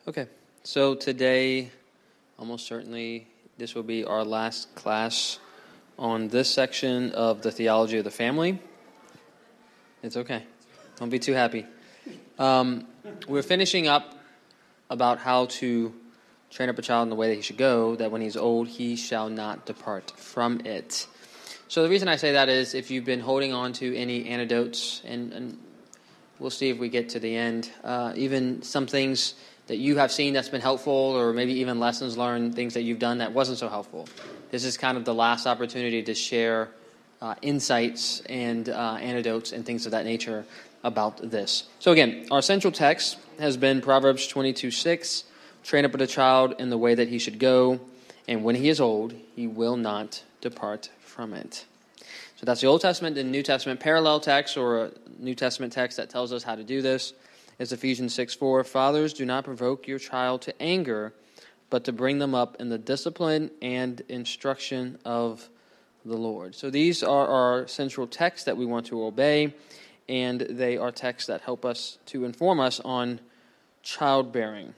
Okay, so today, almost certainly, this will be our last class on this section of the theology of the family. It's okay. Don't be too happy. We're finishing up about how to train up a child in the way that he should go, that when he's old, he shall not depart from it. So the reason I say that is if you've been holding on to any anecdotes, and we'll see if we get to the end, even some things that you have seen that's been helpful, or maybe even lessons learned, things that you've done that wasn't so helpful. This is kind of the last opportunity to share insights and anecdotes and things of that nature about this. So again, our central text has been Proverbs 22:6. Train up a child in the way that he should go, and when he is old, he will not depart from it. So that's the Old Testament and New Testament parallel text, or a New Testament text that tells us how to do this, is Ephesians 6:4. Fathers, do not provoke your child to anger, but to bring them up in the discipline and instruction of the Lord. So these are our central texts that we want to obey, and they are texts that help us to inform us on childbearing.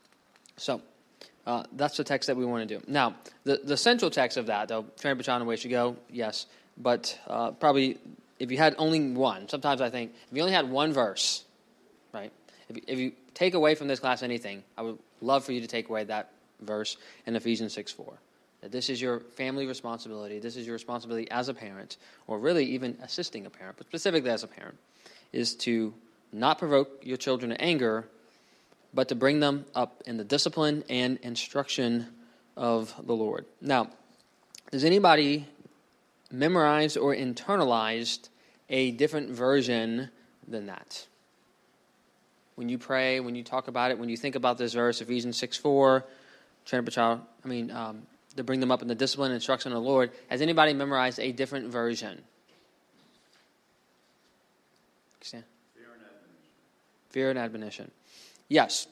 So that's the text that we want to do. Now, the central text of that, though, train up a child in the way it should go, yes, but probably if you had only one, sometimes I think, if you only had one verse, right, if you take away from this class anything, I would love for you to take away that verse in Ephesians 6:4. That this is your family responsibility, this is your responsibility as a parent, or really even assisting a parent, but specifically as a parent, is to not provoke your children to anger, but to bring them up in the discipline and instruction of the Lord. Now, does anybody memorize or internalized a different version than that? When you pray, when you talk about it, when you think about this verse, Ephesians 6:4, train up a child, to bring them up in the discipline and instruction of the Lord, has anybody memorized a different version? Fear and admonition. Yes.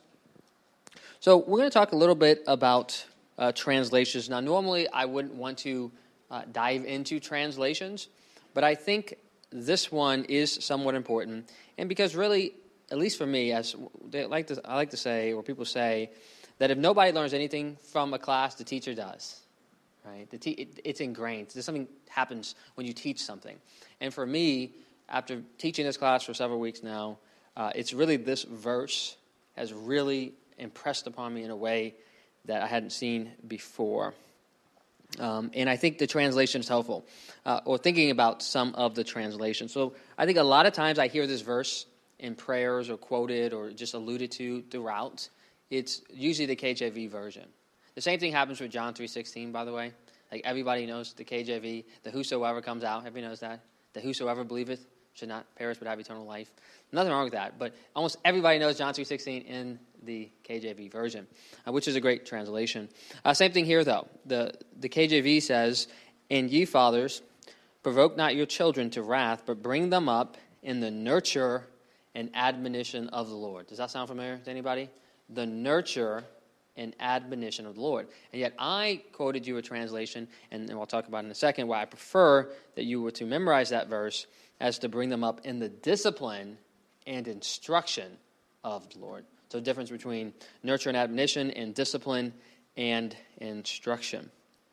So we're going to talk a little bit about translations. Now, normally I wouldn't want to dive into translations, but I think this one is somewhat important. And because really, at least for me, as I like to say, or people say, that if nobody learns anything from a class, the teacher does. Right? It's ingrained. There's something happens when you teach something. And for me, after teaching this class for several weeks now, it's really this verse has really impressed upon me in a way that I hadn't seen before. And I think the translation is helpful, or thinking about some of the translations. So I think a lot of times I hear this verse in prayers or quoted or just alluded to throughout. It's usually the KJV version. The same thing happens with John 3:16, by the way. Like everybody knows the KJV, the whosoever comes out. Everybody knows that. The whosoever believeth should not perish but have eternal life. Nothing wrong with that, but almost everybody knows John 3:16 in the KJV version, which is a great translation. Same thing here, though. The KJV says, "And ye fathers, provoke not your children to wrath, but bring them up in the nurture and admonition of the Lord." Does that sound familiar to anybody? The nurture and admonition of the Lord. And yet I quoted you a translation, and I'll talk about in a second, why I prefer that you were to memorize that verse as to bring them up in the discipline and instruction of the Lord. So the difference between nurture and admonition and discipline and instruction.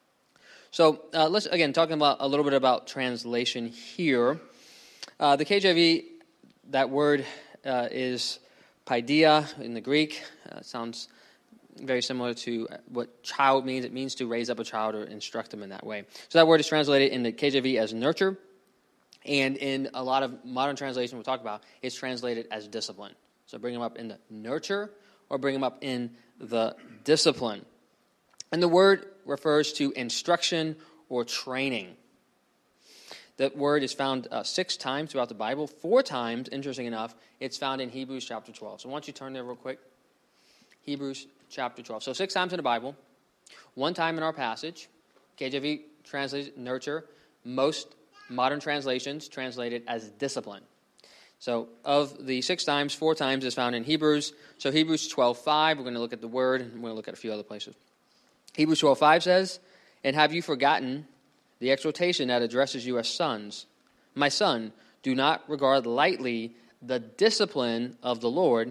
So let's, again, talking about a little bit about translation here. The KJV, that word is paideia in the Greek. Sounds very similar to what child means. It means to raise up a child or instruct them in that way. So that word is translated in the KJV as nurture, and in a lot of modern translations we'll talk about, it's translated as discipline. So bring them up in the nurture or bring them up in the discipline. And the word refers to instruction or training. That word is found 6 times throughout the Bible. 4 times, interesting enough, it's found in Hebrews chapter 12. So why don't you turn there real quick? Hebrews chapter 12. So 6 times in the Bible, 1 time in our passage. KJV translates nurture. Most modern translations translate it as discipline. So of the 6 times, 4 times is found in Hebrews. So Hebrews 12:5, we're going to look at the word, and we're going to look at a few other places. Hebrews 12:5 says, "And have you forgotten the exhortation that addresses you as sons? My son, do not regard lightly the discipline of the Lord,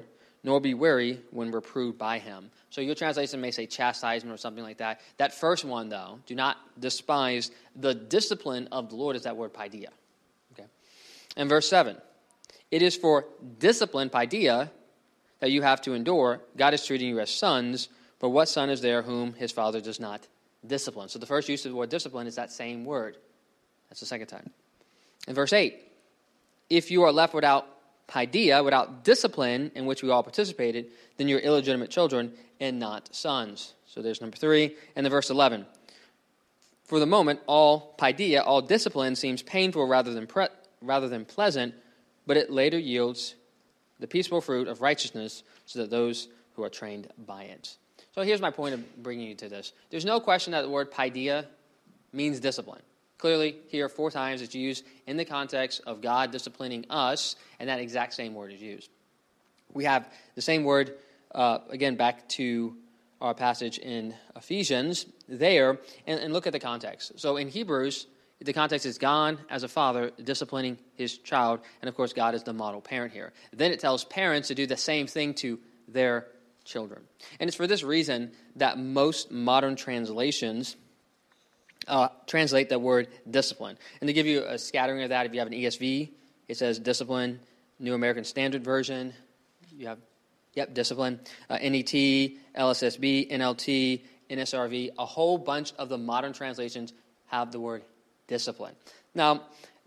nor be weary when reproved by him. So your translation may say chastisement or something like that. That first one, though, do not despise the discipline of the Lord, is that word paideia. Okay. And verse 7, it is for discipline, paideia, that you have to endure. God is treating you as sons, but what son is there whom his father does not discipline? So the first use of the word discipline is that same word. That's the second time. In verse 8, if you are left without paideia, without discipline in which we all participated, then you're illegitimate children and not sons. So there's number 3. And the verse 11. For the moment, all paideia, all discipline seems painful rather than pleasant, but it later yields the peaceful fruit of righteousness so that those who are trained by it. So here's my point of bringing you to this. There's no question that the word paideia means discipline. Clearly, here 4 times it's used in the context of God disciplining us, and that exact same word is used. We have the same word, again, back to our passage in Ephesians there, and look at the context. So in Hebrews, the context is God as a father disciplining his child, and of course God is the model parent here. Then it tells parents to do the same thing to their children. And it's for this reason that most modern translations translate the word discipline. And to give you a scattering of that, if you have an ESV, it says discipline. New American Standard Version, you have, discipline. NET, LSSB, NLT, NSRV, a whole bunch of the modern translations have the word discipline. Now,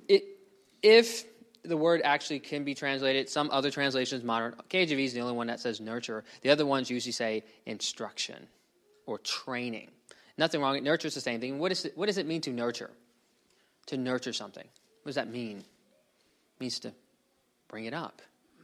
if the word actually can be translated, some other translations, modern, KJV is the only one that says nurture. The other ones usually say instruction or training. Nothing wrong. Nurture is the same thing. What does it mean to nurture? To nurture something. What does that mean? It means to bring it up,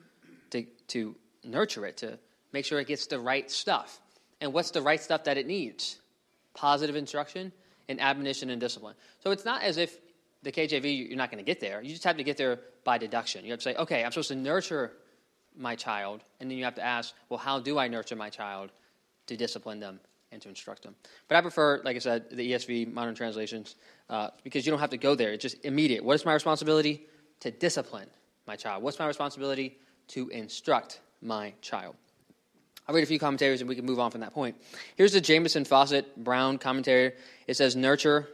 to nurture it, to make sure it gets the right stuff. And what's the right stuff that it needs? Positive instruction and admonition and discipline. So it's not as if the KJV, you're not going to get there. You just have to get there by deduction. You have to say, okay, I'm supposed to nurture my child. And then you have to ask, well, how do I nurture my child to discipline them and to instruct them? But I prefer, like I said, the ESV modern translations because you don't have to go there. It's just immediate. What is my responsibility? To discipline my child. What's my responsibility? To instruct my child. I'll read a few commentaries and we can move on from that point. Here's the Jamieson Fawcett Brown commentary. It says nurture,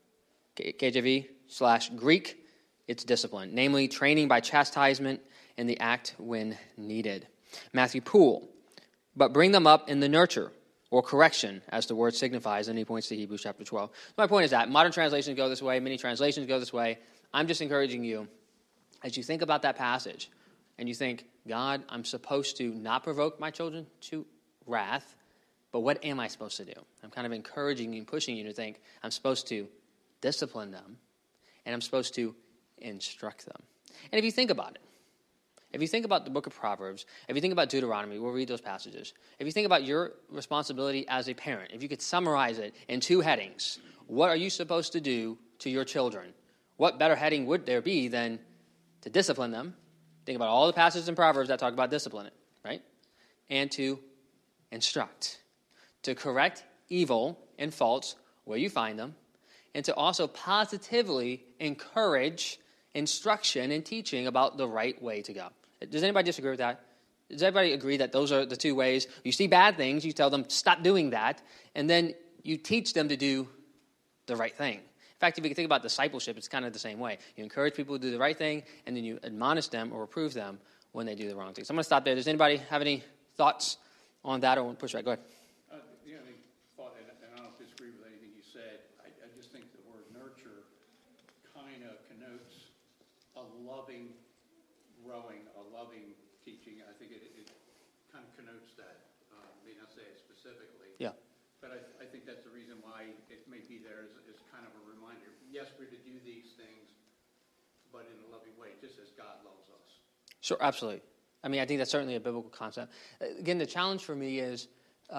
KJV, /Greek, it's discipline, namely training by chastisement and the act when needed. Matthew Poole, but bring them up in the nurture or correction, as the word signifies, and he points to Hebrews chapter 12. So my point is that modern translations go this way, many translations go this way. I'm just encouraging you, as you think about that passage, and you think, God, I'm supposed to not provoke my children to wrath, but what am I supposed to do? I'm kind of encouraging you and pushing you to think, I'm supposed to discipline them, and I'm supposed to instruct them. And if you think about it, if you think about the book of Proverbs, if you think about Deuteronomy, we'll read those passages. If you think about your responsibility as a parent, if you could summarize it in 2 headings, what are you supposed to do to your children? What better heading would there be than to discipline them? Think about all the passages in Proverbs that talk about discipline, right? And to instruct, to correct evil and faults where you find them, and to also positively encourage instruction and teaching about the right way to go. Does anybody disagree with that? Does everybody agree that those are the 2 ways? You see bad things, you tell them, stop doing that, and then you teach them to do the right thing. In fact, if you think about discipleship, it's kind of the same way. You encourage people to do the right thing, and then you admonish them or reprove them when they do the wrong thing. So I'm going to stop there. Does anybody have any thoughts on that, or want to push right? Go ahead. The only thought, and I don't disagree with anything you said, I just think the word nurture kind of connotes a loving rowing, a loving teaching. I think it kind of connotes that. May not say it specifically. Yeah. But I think that's the reason why it may be there as kind of a reminder. Yes, we're to do these things, but in a loving way, just as God loves us. Sure, absolutely. I mean, I think that's certainly a biblical concept. Again, the challenge for me is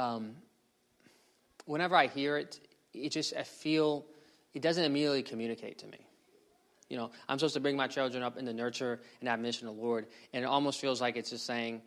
whenever I hear it, I feel it doesn't immediately communicate to me. You know, I'm supposed to bring my children up in the nurture and admonition of the Lord, and it almost feels like it's just saying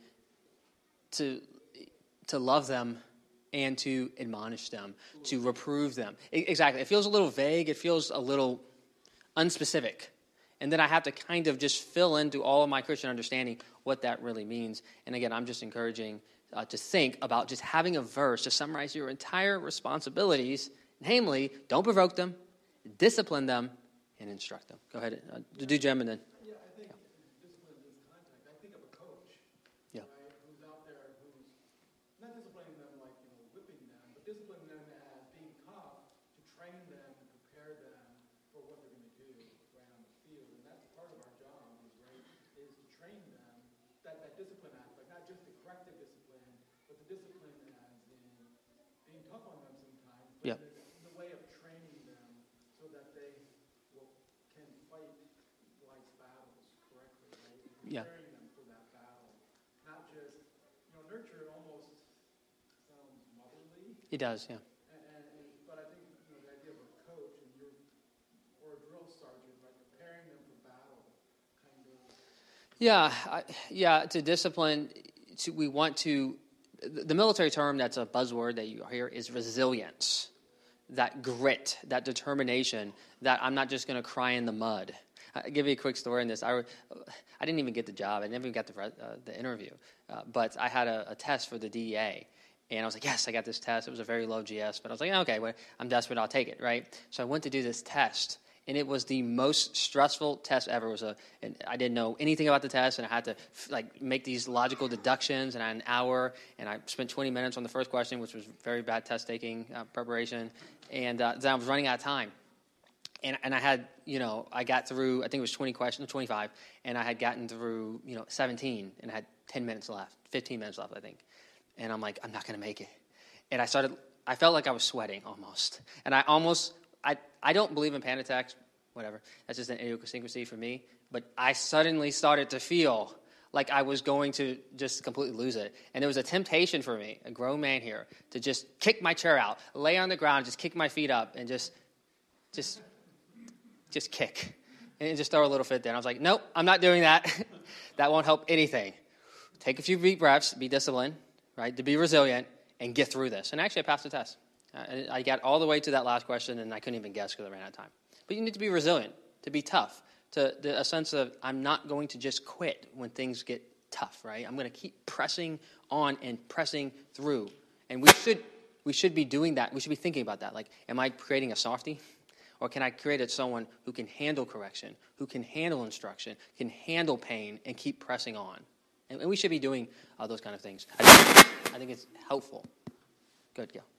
to love them and to admonish them, to reprove them. Exactly. It feels a little vague. It feels a little unspecific. And then I have to kind of just fill into all of my Christian understanding what that really means. And again, I'm just encouraging to think about just having a verse to summarize your entire responsibilities. Namely, don't provoke them, discipline them, and instruct them. Go ahead. Do Jim, and then. Yeah, I think discipline in this context, I think of a coach, Yeah. right, who's out there, who's not disciplining them like, whipping them, but disciplining them as being tough to train them and prepare them for what they're going to do right on the field. And that's part of our job, is to train them, that discipline aspect, not just the corrective discipline, but the discipline as in being tough on them sometimes, but Yeah. in the way of training them so that they can fight life's battles correctly, right? Yeah. Preparing them for that battle. Not just, nurture almost sounds motherly. It does, yeah. But I think, the idea of a coach or a drill sergeant, right, preparing them for battle, kind of. Yeah, to discipline, we want to, the military term that's a buzzword that you hear is resilience. That grit, that determination, that I'm not just going to cry in the mud. I'll give you a quick story on this. I didn't even get the job. I never even got the interview. But I had a test for the DEA. And I was like, yes, I got this test. It was a very low GS. But I was like, okay, well, I'm desperate. I'll take it, right? So I went to do this test. And it was the most stressful test ever. And I didn't know anything about the test, and I had to make these logical deductions. And I had an hour, and I spent 20 minutes on the first question, which was very bad test taking preparation. And then I was running out of time. And I had, I got through, I think it was 20 questions, 25, and I had gotten through, 17, and I had 10 minutes left, 15 minutes left, I think. And I'm like, I'm not going to make it. And I felt like I was sweating almost. And I don't believe in panic attacks, whatever. That's just an idiosyncrasy for me. But I suddenly started to feel like I was going to just completely lose it. And there was a temptation for me, a grown man here, to just kick my chair out, lay on the ground, just kick my feet up, and just kick. And just throw a little fit there. And I was like, nope, I'm not doing that. That won't help anything. Take a few deep breaths, be disciplined, right, to be resilient, and get through this. And actually, I passed the test. I got all the way to that last question, and I couldn't even guess because I ran out of time. But you need to be resilient, to be tough, a sense of I'm not going to just quit when things get tough, right? I'm going to keep pressing on and pressing through. And we should be doing that. We should be thinking about that. Like, am I creating a softie? Or can I create someone who can handle correction, who can handle instruction, can handle pain, and keep pressing on? And we should be doing those kind of things. I think it's helpful. Good, Gail.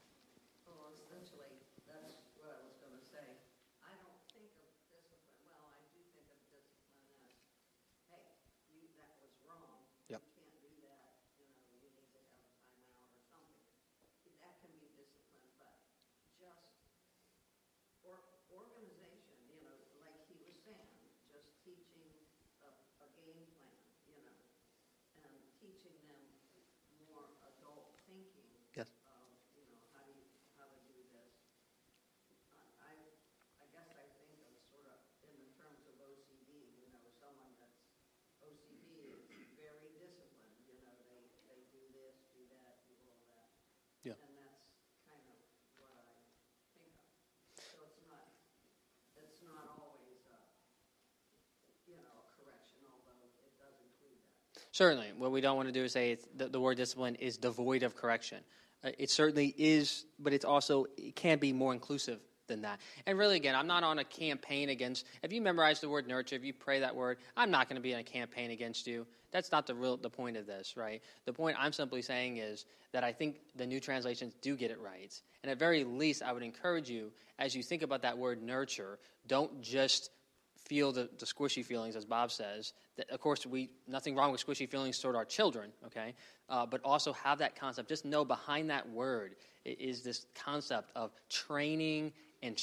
Certainly. What we don't want to do is say the word discipline is devoid of correction. It certainly is, but it can be more inclusive than that. And really, again, I'm not on a campaign against, if you memorize the word nurture, if you pray that word, I'm not going to be in a campaign against you. That's not the point of this, right? The point I'm simply saying is that I think the new translations do get it right. And at very least, I would encourage you, as you think about that word nurture, don't just feel the squishy feelings, as Bob says. That, of course, nothing wrong with squishy feelings toward our children, okay? But also have that concept. Just know behind that word is this concept of training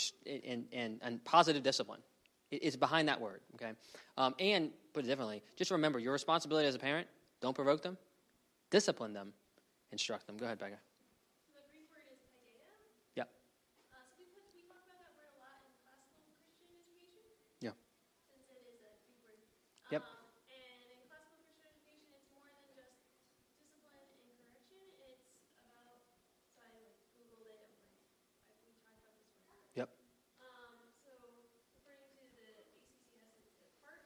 and positive discipline. It's behind that word, okay? And put it differently, just remember your responsibility as a parent. Don't provoke them, discipline them, instruct them. Go ahead, Becca. The Greek word is paideia. Yep. So we talk about that word a lot in classical Christian education. Yeah. Since it is a Greek word. Yep. And in classical Christian education, it's more than just discipline and correction. It's about, so I Googled it and we talked about this before. Yep. So according to the ACCS, it's a part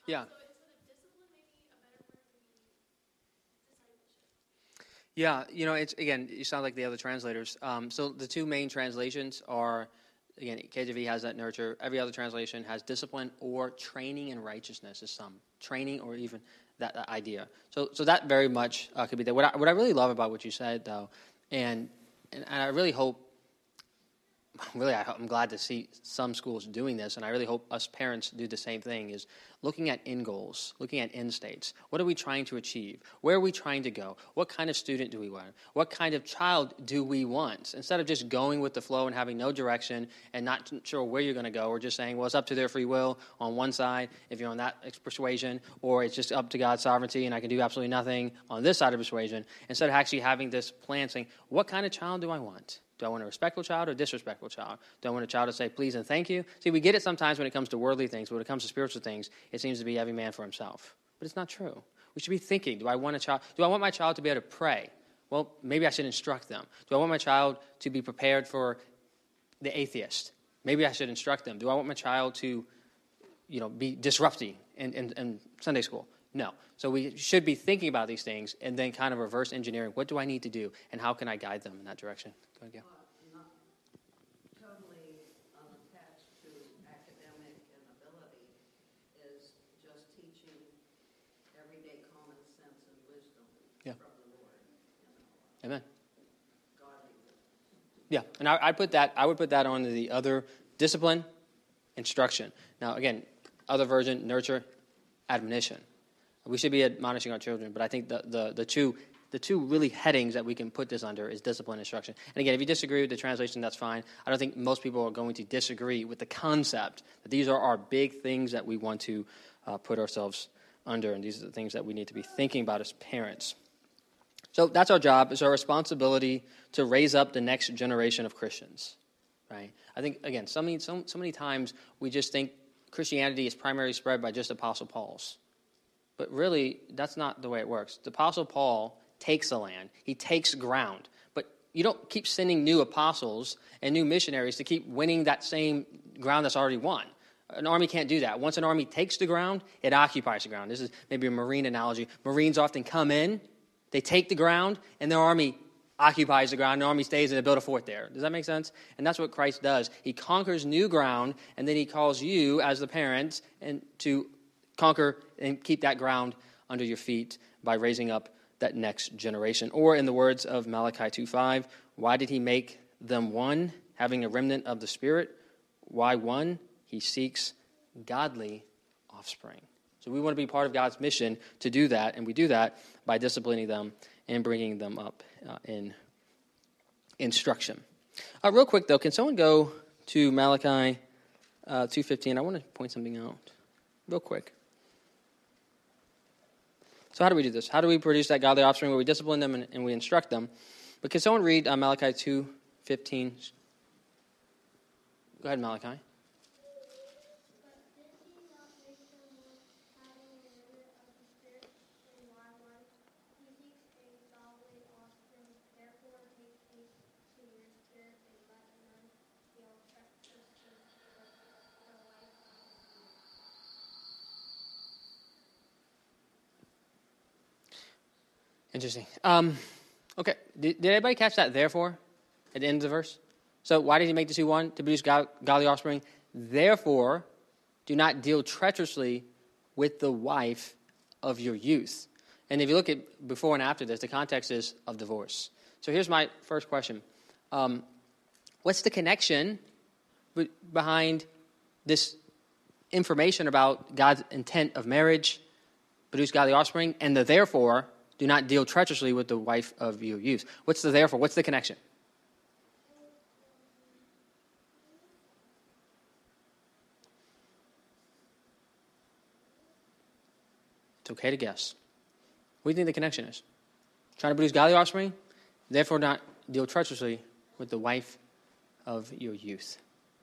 Yeah. So instead of discipline, maybe a better word would be discipleship. Yeah, it's again, you sound like the other translators. So the two main translations are, again, KJV has that nurture. Every other translation has discipline or training in righteousness is some. Training or even that idea. So that very much could be there. What I really love about what you said, though, and I really hope, I'm glad to see some schools doing this, and I really hope us parents do the same thing, is looking at end goals, looking at end states. What are we trying to achieve? Where are we trying to go? What kind of student do we want? What kind of child do we want? Instead of just going with the flow and having no direction and not sure where you're going to go, or just saying, well, it's up to their free will on one side if you're on that persuasion, or it's just up to God's sovereignty and I can do absolutely nothing on this side of persuasion. Instead of actually having this plan saying, what kind of child do I want? Do I want a respectful child or a disrespectful child? Do I want a child to say please and thank you? See, we get it sometimes when it comes to worldly things, but when it comes to spiritual things, it seems to be every man for himself. But it's not true. We should be thinking, do I want my child to be able to pray? Well, maybe I should instruct them. Do I want my child to be prepared for the atheist? Maybe I should instruct them. Do I want my child to, be disrupting in Sunday school? No. So we should be thinking about these things and then kind of reverse engineering. What do I need to do, and how can I guide them in that direction? Go ahead, Gail. Not totally unattached to academic and ability is just teaching everyday common sense and wisdom from the Lord. Amen. Godly wisdom. Yeah, and I would put that on the other discipline, instruction. Now, again, other version, nurture, admonition. We should be admonishing our children, but I think the two really headings that we can put this under is discipline, instruction. And again, if you disagree with the translation, that's fine. I don't think most people are going to disagree with the concept that these are our big things that we want to put ourselves under, and these are the things that we need to be thinking about as parents. So that's our job. It's our responsibility to raise up the next generation of Christians, right? I think, again, so many times we just think Christianity is primarily spread by just Apostle Paul's. But really, that's not the way it works. The Apostle Paul takes a land. He takes ground. But you don't keep sending new apostles and new missionaries to keep winning that same ground that's already won. An army can't do that. Once an army takes the ground, it occupies the ground. This is maybe a Marine analogy. Marines often come in, they take the ground, and their army occupies the ground. The army stays and they build a fort there. Does that make sense? And that's what Christ does. He conquers new ground, and then he calls you as the parents and to conquer and keep that ground under your feet by raising up that next generation. Or in the words of Malachi 2:5, why did he make them one, having a remnant of the Spirit? Why one? He seeks godly offspring. So we want to be part of God's mission to do that, and we do that by disciplining them and bringing them up in instruction. Real quick, though, can someone go to Malachi 2:15? I want to point something out real quick. So how do we do this? How do we produce that godly offspring where we discipline them and we instruct them? But can someone read Malachi 2:15? Go ahead, Malachi. Interesting. Okay, did anybody catch that therefore at the end of the verse? So why did he make the two one? To produce godly offspring. Therefore, do not deal treacherously with the wife of your youth. And if you look at before and after this, the context is of divorce. So here's my first question. What's the connection behind this information about God's intent of marriage, produce godly offspring, and the therefore, do not deal treacherously with the wife of your youth? What's the therefore? What's the connection? It's okay to guess. What do you think the connection is? Trying to produce godly offspring, therefore not deal treacherously with the wife of your youth.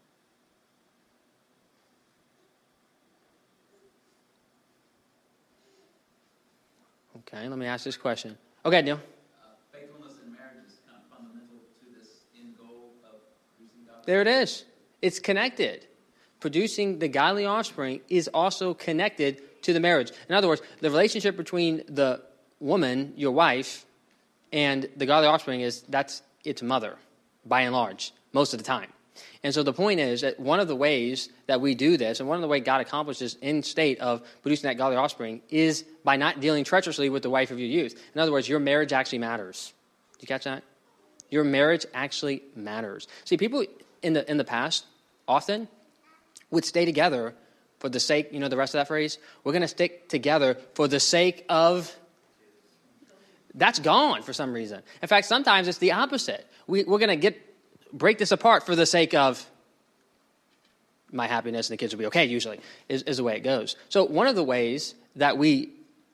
Okay, let me ask this question. Okay, Neil. Faithfulness in marriage is kind of fundamental to this end goal of producing godly. There it is. It's connected. Producing the godly offspring is also connected to the marriage. In other words, the relationship between the woman, your wife, and the godly offspring that's its mother, by and large, most of the time. And so the point is that one of the ways that we do this, and one of the ways God accomplishes in state of producing that godly offspring, is by not dealing treacherously with the wife of your youth. In other words, your marriage actually matters. Did you catch that? Your marriage actually matters. See, people in the past often would stay together for the sake, you know the rest of that phrase? We're going to stick together for the sake of... That's gone for some reason. In fact, sometimes it's the opposite. We're going to break this apart for the sake of my happiness and the kids will be okay, usually, is the way it goes. So one of the ways that we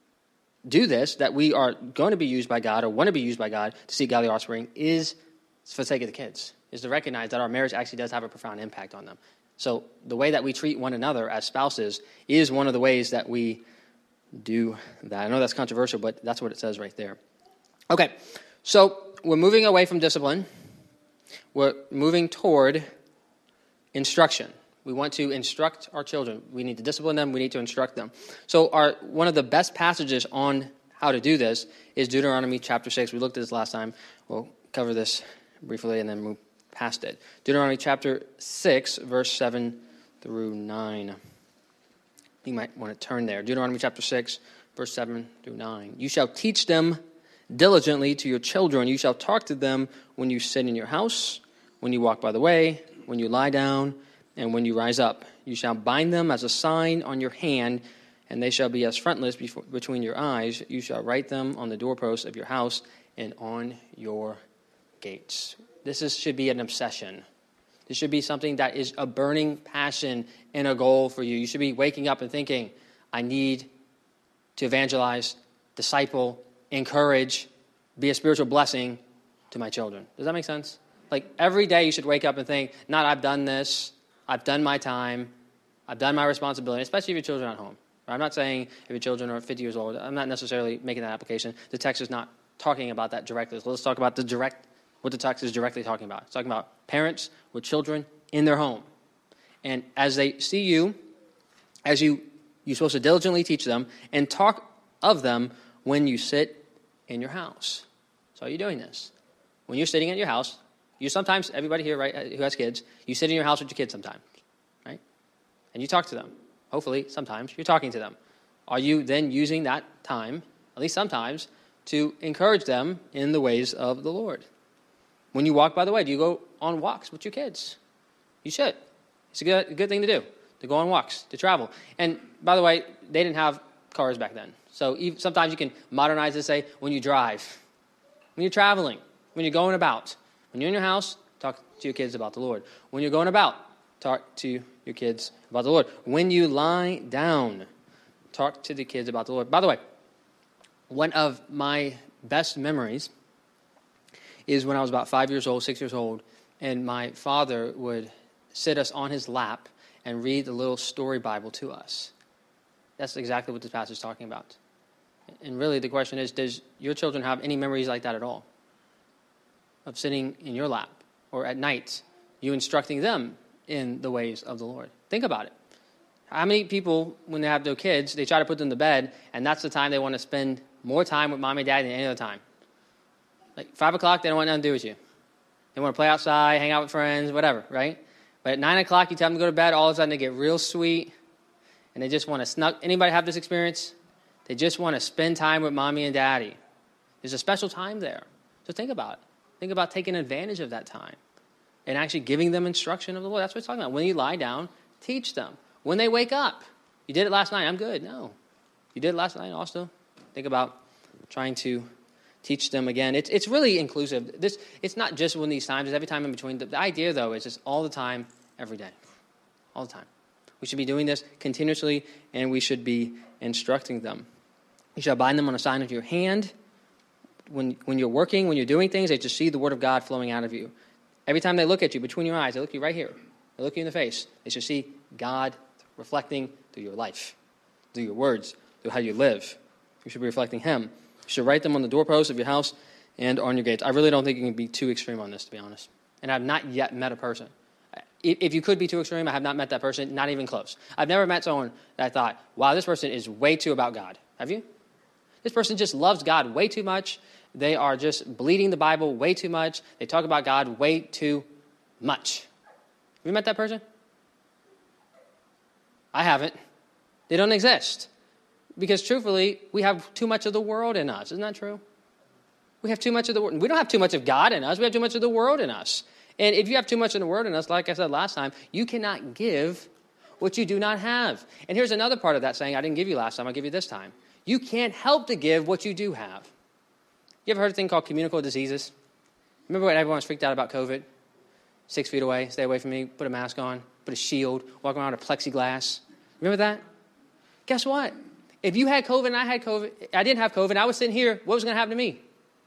do this, that we are going to be used by God or want to be used by God to seek godly offspring, is for the sake of the kids, is to recognize that our marriage actually does have a profound impact on them. So the way that we treat one another as spouses is one of the ways that we do that. I know that's controversial, but that's what it says right there. Okay, so we're moving away from discipline. We're moving toward instruction. We want to instruct our children. We need to discipline them. We need to instruct them. So one of the best passages on how to do this is Deuteronomy chapter 6. We looked at this last time. We'll cover this briefly and then move past it. Deuteronomy chapter 6, verse 7 through 9. You might want to turn there. Deuteronomy chapter 6, verse 7 through 9. You shall teach them diligently to your children. You shall talk to them when you sit in your house, when you walk by the way, when you lie down, and when you rise up. You shall bind them as a sign on your hand, and they shall be as frontlets between your eyes. You shall write them on the doorposts of your house and on your gates. This should be an obsession. This should be something that is a burning passion and a goal for you. You should be waking up and thinking, I need to evangelize, disciple, encourage, be a spiritual blessing to my children. Does that make sense? Like every day you should wake up and think, not I've done this, I've done my time, I've done my responsibility, especially if your children are at home. I'm not saying if your children are 50 years old. I'm not necessarily making that application. The text is not talking about that directly. So let's talk about what the text is directly talking about. It's talking about parents with children in their home. And as they see you, you're supposed to diligently teach them and talk of them when you sit in your house. So are you doing this? When you're sitting at your house, you sometimes, everybody here, right, who has kids, you sit in your house with your kids sometimes, right? And you talk to them. Hopefully, sometimes you're talking to them. Are you then using that time, at least sometimes, to encourage them in the ways of the Lord? When you walk by the way, do you go on walks with your kids? You should. It's a good thing to do, to go on walks, to travel. And by the way, they didn't have cars back then. So sometimes you can modernize and say, when you drive, when you're traveling, when you're going about. When you're in your house, talk to your kids about the Lord. When you're going about, talk to your kids about the Lord. When you lie down, talk to the kids about the Lord. By the way, one of my best memories is when I was about 5 years old, 6 years old, and my father would sit us on his lap and read the little story Bible to us. That's exactly what this passage is talking about. And really the question is, does your children have any memories like that at all? Of sitting in your lap, or at night, you instructing them in the ways of the Lord. Think about it. How many people, when they have their kids, they try to put them to bed, and that's the time they want to spend more time with mom and dad than any other time? Like 5 o'clock, they don't want nothing to do with you. They want to play outside, hang out with friends, whatever, right? But at 9 o'clock, you tell them to go to bed, all of a sudden they get real sweet, and they just want to snuggle. Anybody have this experience? They just want to spend time with mommy and daddy. There's a special time there. So think about it. Think about taking advantage of that time and actually giving them instruction of the Lord. That's what it's talking about. When you lie down, teach them. When they wake up, you did it last night, I'm good. No. You did it last night also. Think about trying to teach them again. It's really inclusive. It's not just when these times, it's every time in between. The idea, though, is just all the time, every day. All the time. We should be doing this continuously, and we should be instructing them. You shall bind them on a sign of your hand. When you're working, when you're doing things, they just see the word of God flowing out of you. Every time they look at you, between your eyes, they look you right here. They look you in the face. They should see God reflecting through your life, through your words, through how you live. You should be reflecting Him. You should write them on the doorposts of your house and on your gates. I really don't think you can be too extreme on this, to be honest. And I've not yet met a person. If you could be too extreme, I have not met that person, not even close. I've never met someone that I thought, wow, this person is way too about God. Have you? This person just loves God way too much. They are just bleeding the Bible way too much. They talk about God way too much. Have you met that person? I haven't. They don't exist. Because truthfully, we have too much of the world in us. Isn't that true? We have too much of the world. We don't have too much of God in us. We have too much of the world in us. And if you have too much of the world in us, like I said last time, you cannot give what you do not have. And here's another part of that saying I didn't give you last time. I'll give you this time. You can't help to give what you do have. You ever heard of a thing called communicable diseases? Remember when everyone was freaked out about COVID? 6 feet away, stay away from me, put a mask on, put a shield, walk around with plexiglass. Remember that? Guess what? If you had COVID and I had COVID, I didn't have COVID, and I was sitting here, what was going to happen to me?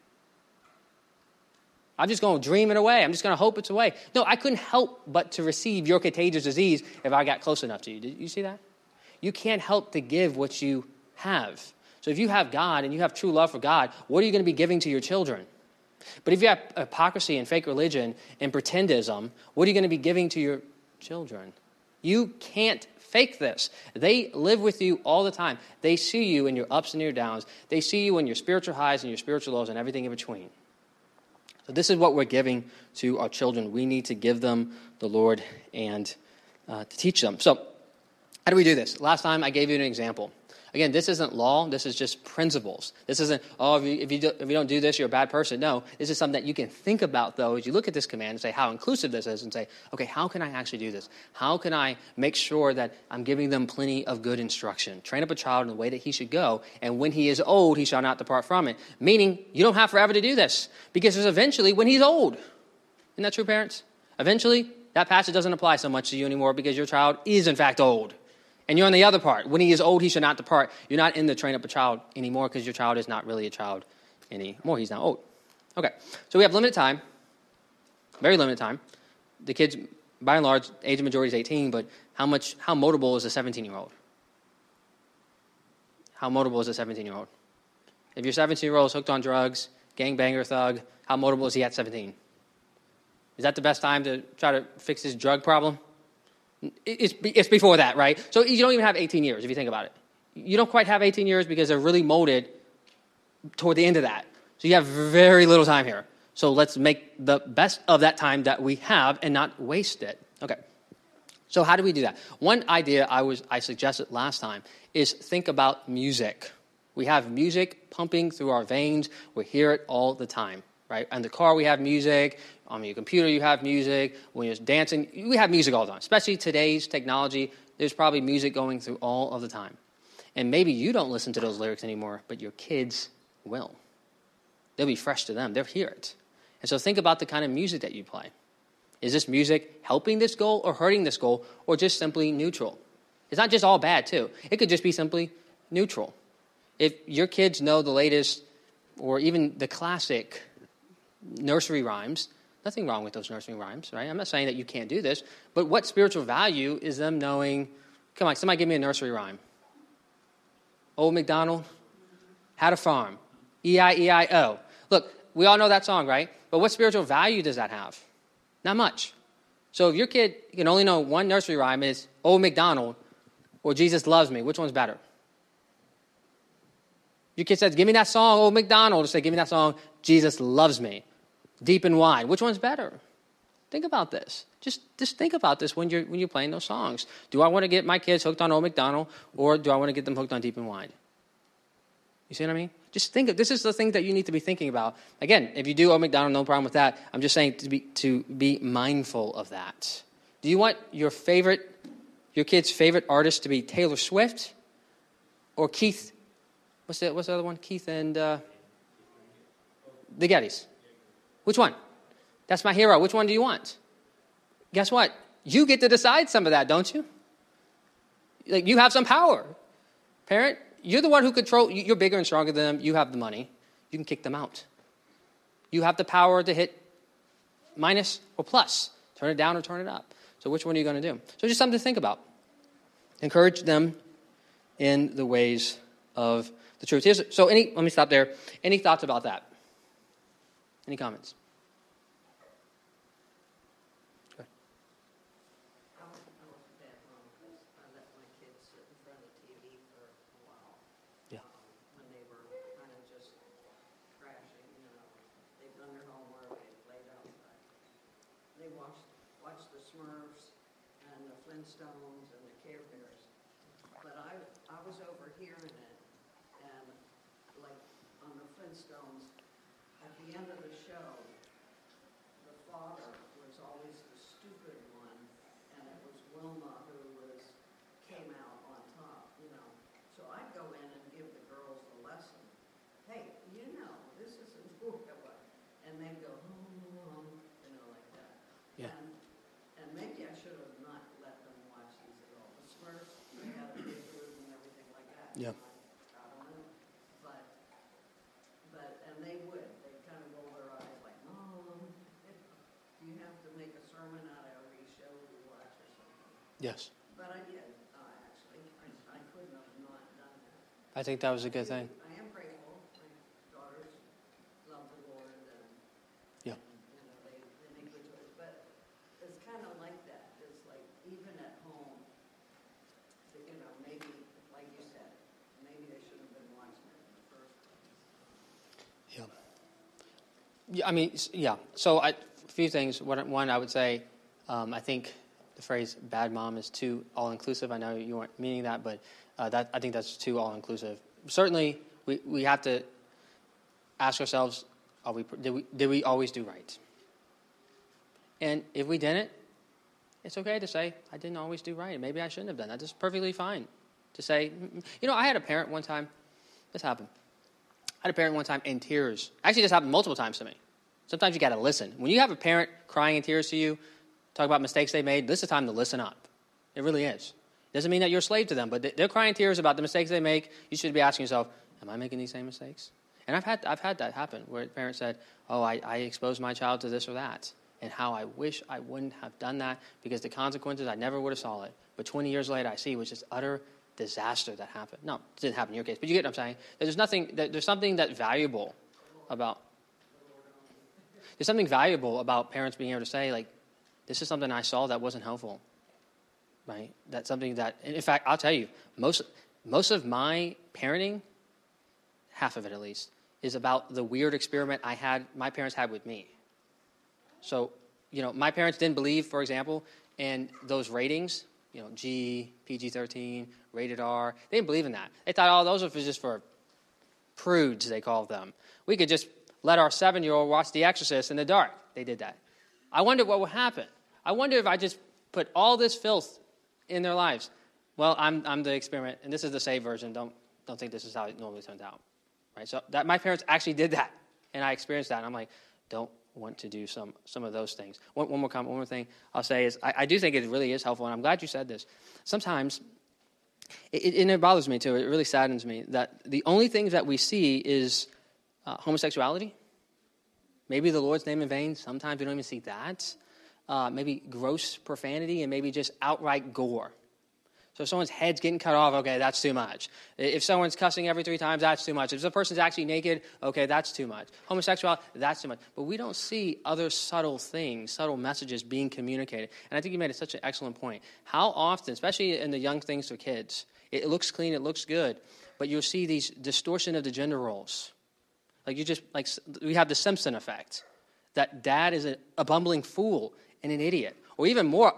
I'm just going to dream it away. I'm just going to hope it's away. No, I couldn't help but to receive your contagious disease if I got close enough to you. Did you see that? You can't help to give what you have. So if you have God and you have true love for God, what are you going to be giving to your children? But if you have hypocrisy and fake religion and pretendism, what are you going to be giving to your children? You can't fake this. They live with you all the time. They see you in your ups and your downs. They see you in your spiritual highs and your spiritual lows and everything in between. So this is what we're giving to our children. We need to give them the Lord and to teach them. So how do we do this? Last time I gave you an example. Again, this isn't law. This is just principles. This isn't, if you don't do this, you're a bad person. No, this is something that you can think about, though, as you look at this command and say how inclusive this is and say, okay, how can I actually do this? How can I make sure that I'm giving them plenty of good instruction? Train up a child in the way that he should go, and when he is old, he shall not depart from it. Meaning, you don't have forever to do this, because there's eventually when he's old. Isn't that true, parents? Eventually, that passage doesn't apply so much to you anymore because your child is, in fact, old. And you're on the other part. When he is old, he should not depart. You're not in the train up a child anymore because your child is not really a child anymore. He's now old. Okay, so we have limited time, very limited time. The kids, by and large, age of majority is 18, but how moldable is a 17-year-old? How moldable is a 17-year-old? If your 17-year-old is hooked on drugs, gangbanger, thug, how moldable is he at 17? Is that the best time to try to fix his drug problem? It's before that, right? So you don't even have 18 years if you think about it. You don't quite have 18 years because they're really molded toward the end of that. So you have very little time here. So let's make the best of that time that we have and not waste it. Okay. So how do we do that? One idea I suggested last time is think about music. We have music pumping through our veins. We hear it all the time, right? In the car we have music. On your computer, you have music. When you're dancing, we have music all the time. Especially today's technology, there's probably music going through all of the time. And maybe you don't listen to those lyrics anymore, but your kids will. They'll be fresh to them. They'll hear it. And so think about the kind of music that you play. Is this music helping this goal or hurting this goal, or just simply neutral? It's not just all bad, too. It could just be simply neutral. If your kids know the latest or even the classic nursery rhymes, nothing wrong with those nursery rhymes, right? I'm not saying that you can't do this, but what spiritual value is them knowing, come on, somebody give me a nursery rhyme. Old MacDonald had a farm, E-I-E-I-O. Look, we all know that song, right? But what spiritual value does that have? Not much. So if your kid can only know one nursery rhyme is Old MacDonald or Jesus Loves Me, which one's better? Your kid says, give me that song, Old MacDonald, or say, give me that song, Jesus Loves Me. Deep and wide. Which one's better? Think about this. Just think about this when you're playing those songs. Do I want to get my kids hooked on Old MacDonald, or do I want to get them hooked on Deep and Wide? You see what I mean? Just think of this is the thing that you need to be thinking about. Again, if you do Old MacDonald, no problem with that. I'm just saying to be mindful of that. Do you want your kid's favorite artist to be Taylor Swift or Keith? What's the other one? Keith and the Gettys. Which one? That's my hero. Which one do you want? Guess what? You get to decide some of that, don't you? Like, you have some power. Parent, you're the one who you're bigger and stronger than them. You have the money. You can kick them out. You have the power to hit minus or plus. Turn it down or turn it up. So which one are you going to do? So just something to think about. Encourage them in the ways of the truth. Let me stop there. Any thoughts about that? Any comments? Good. Smurfs and the Flintstones and the Care Bears. But I was overhearing it, and like on the Flintstones, at the end of the show, the father was always the stupid one, and it was Wilma who came out on top, you know. So I'd go in and give the girls the lesson. Hey, you know, this isn't what. And they'd go, you know, like that. Yeah. And maybe I should have not let them watch these at all. The Smurfs, they had a big group and everything like that. Yeah. I don't know. And they would. They'd kind of roll their eyes like, Mom, you have to make a sermon out of every show you watch or something. Yes. But I did, actually. I couldn't have not done that. I think that was a good thing. I am grateful. My daughters love the Lord, and Yeah. you know, they make good choices. But it's kind of like that. It's like even at home, you know, maybe like you said, maybe they shouldn't have been watching it in the first place. Yeah. Yeah. I mean, yeah. So a few things. One, I would say, I think the phrase "bad mom" is too all-inclusive. I know you weren't meaning that, but I think that's too all-inclusive. Certainly, we have to ask ourselves, did we always do right? And if we didn't, it's okay to say, I didn't always do right. Maybe I shouldn't have done that. That's perfectly fine to say. You know, I had a parent one time. This happened. I had a parent one time in tears. Actually, this happened multiple times to me. Sometimes you got to listen. When you have a parent crying in tears to you, talk about mistakes they made, this is the time to listen up. It really is. Doesn't mean that you're a slave to them, but they're crying tears about the mistakes they make. You should be asking yourself, am I making these same mistakes? And I've had that happen where a parent said, oh, I exposed my child to this or that, and how I wish I wouldn't have done that because the consequences, I never would have saw it. But 20 years later, I see it was just utter disaster that happened. No, it didn't happen in your case, but you get what I'm saying. There's something that's valuable about parents being able to say, like, this is something I saw that wasn't helpful. Right? That's something that, in fact, I'll tell you, most of my parenting, half of it at least, is about the weird experiment my parents had with me. So, you know, my parents didn't believe, for example, in those ratings, you know, G, PG-13, rated R. They didn't believe in that. They thought, oh, those are just for prudes, they called them. We could just let our 7-year-old watch The Exorcist in the dark. They did that. I wondered what would happen. I wonder if I just put all this filth in their lives. Well, I'm the experiment, and this is the saved version. Don't think this is how it normally turns out, right? So that my parents actually did that, and I experienced that. And I'm like, don't want to do some of those things. One more thing I'll say is I do think it really is helpful, and I'm glad you said this. Sometimes, it bothers me too. It really saddens me that the only things that we see is homosexuality, maybe the Lord's name in vain. Sometimes we don't even see that. Maybe gross profanity, and maybe just outright gore. So if someone's head's getting cut off, okay, that's too much. If someone's cussing every 3 times, that's too much. If the person's actually naked, okay, that's too much. Homosexuality, that's too much. But we don't see other subtle things, subtle messages being communicated. And I think you made such an excellent point. How often, especially in the young things for kids, it looks clean, it looks good, but you'll see these distortion of the gender roles. We have the Simpson effect, that dad is a bumbling fool and an idiot, or even more.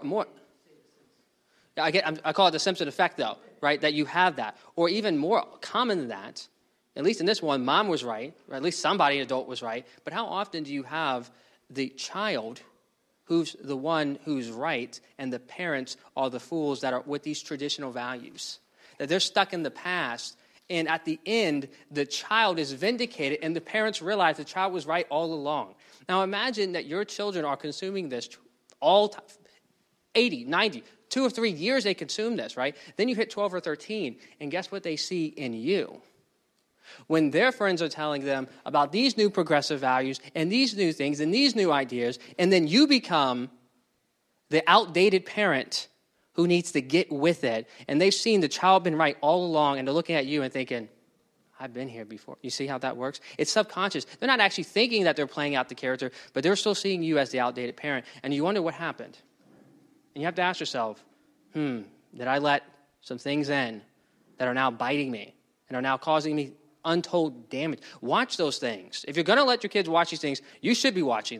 I call it the Simpson effect, though, right? That you have that, or even more common than that. At least in this one, mom was right, or at least somebody, an adult, was right. But how often do you have the child who's the one who's right, and the parents are the fools that are with these traditional values? That they're stuck in the past, and at the end, the child is vindicated, and the parents realize the child was right all along. Now imagine that your children are consuming this all time, 80, 90, 2 or 3 years they consume this, right? Then you hit 12 or 13, and guess what they see in you? When their friends are telling them about these new progressive values and these new things and these new ideas, and then you become the outdated parent who needs to get with it, and they've seen the child been right all along, and they're looking at you and thinking, I've been here before. You see how that works? It's subconscious. They're not actually thinking that they're playing out the character, but they're still seeing you as the outdated parent, and you wonder what happened. And you have to ask yourself, did I let some things in that are now biting me and are now causing me untold damage? Watch those things. If you're going to let your kids watch these things, you should be watching them.